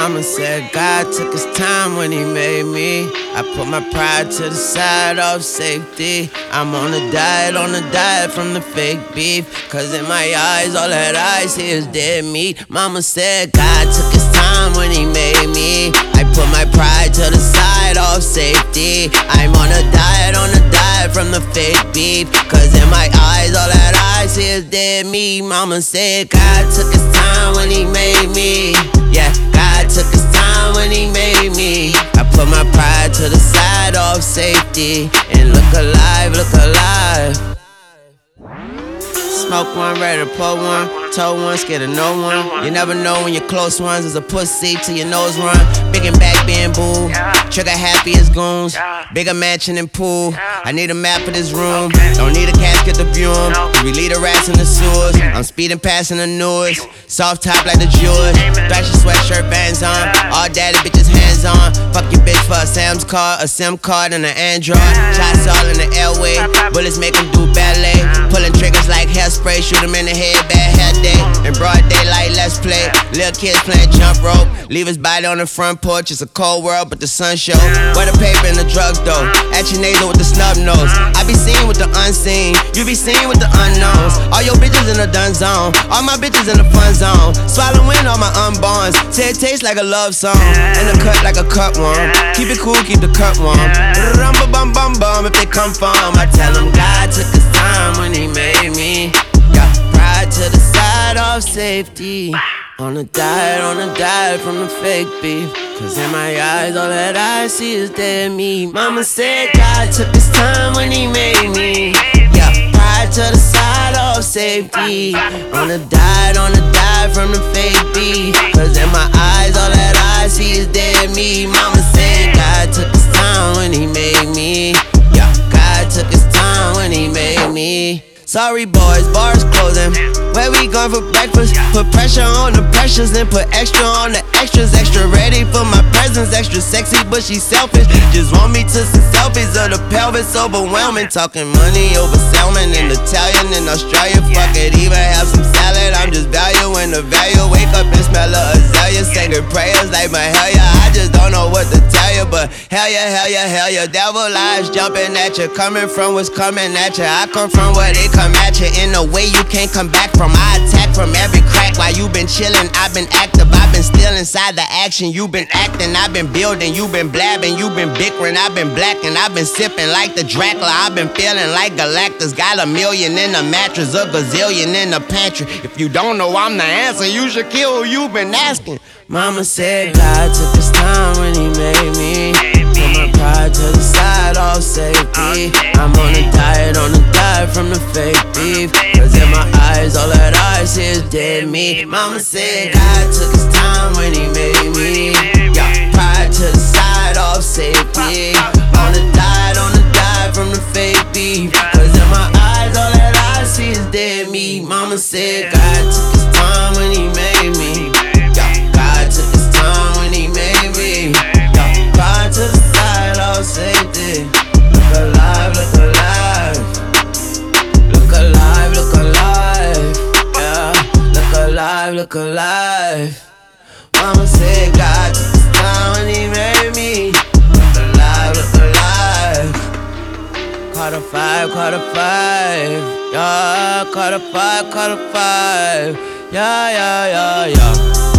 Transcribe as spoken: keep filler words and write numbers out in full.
Mama said God took his time when he made me. I put my pride to the side of safety. I'm on a diet, on a diet from the fake beef. Cause in my eyes, all that I see is dead meat. Mama said God took his time when he made me. I put my pride to the side of safety. I'm on a diet, on a diet from the fake beef. Cause in my eyes, all that I see is dead meat. Mama said God took his time when he made me. Yeah, God took his time when he made me. I put my pride to the side of safety. And look alive, look alive. Smoke one, ready to pull one. Told one, scared of no one. You never know when your close ones is a pussy till your nose run. Big and back being boo. Trigger happy as goons. Bigger mansion and pool. I need a map of this room. Don't need a casket to view him. We lead the rats in the sewers. I'm speeding past in the newest. Soft top like the Jewish. Thrasher sweatshirt bands on. All daddy bitches hands on. Fuck your bitch for a Sam's card, a SIM card, and an Android. Shots all in the airway. Bullets make them do ballet. Pulling triggers like hairspray. Shoot them in the head, bad hair day. In broad daylight, let's play. Little kids playing jump rope. Leave his body on the front porch. It's a cold world, but the sun show. Where the paper and the drugs though. At your nasal with the snub nose. I be seen with the unseen. You be seen with the unknowns. All your bitches in the done zone. All my bitches in the fun zone. Swallowing all my unborns. Say it tastes like a love song. And the cut like a cut one. Keep it cool, keep the cut warm. Rumba bum bum bum if they come from. I tell them God took his time when he made me. Yeah, pride to the side of safety. On a diet, on a diet from the fake beef. Cause in my eyes, all that I see is dead meat. Mama said God took his time when he made me. Yeah, pride to the side of safety. On a diet, on a diet from the fake beef. Cause in my eyes, all that I see is dead meat. Mama said God took his time when he made me. Yeah, God took his time when he made me. Sorry boys, bars closing. Where we going for breakfast? Put pressure on the pressures and put extra on the extras. Extra ready for my presence. Extra sexy but she selfish. Just want me to some selfies of the pelvis. Overwhelming. Talking money over salmon in Italian in Australia. Fuck it, even have some salad. I'm just valuing the value. Wake up and smell a azalea. Singing prayers like my hell yeah. I just don't know what to tell you, but hell yeah, hell yeah, hell yeah. Devil eyes jumping at you. Coming from what's coming at you. I come from where they come at you in a way you can't come back from. I attack from every crack. While you been chillin', I've been active. I've been still inside the action. You been acting, I've been building. You been blabbing, you been bickering. I've been blacking, I've been sipping like the Dracula. I've been feeling like Galactus. Got a million in the mattress, a gazillion in the pantry. If you don't know I'm the answer, you should kill who you been asking. Mama said God took his time when he made me. Put my pride to the side of safety. I'm on a diet, on a diet from the fake beef. Cause in my eyes, all that I see is dead meat. Mama said God took his time when he made me. Yeah, pride to the side of safety. On a diet, on a diet from the fake beef. Cause in my eyes, all that I see is dead meat. Mama said God took his time when he made me. Yeah, God took his time when he made me. Yeah, pride to the side of safety. Look alive, look alive. Look alive, look alive. Yeah, look alive, look alive. Mama said God took his time when he made me. Look alive, look alive. Quarter five, quarter five. Yeah, quarter five, quarter five. Yeah, yeah, yeah, yeah.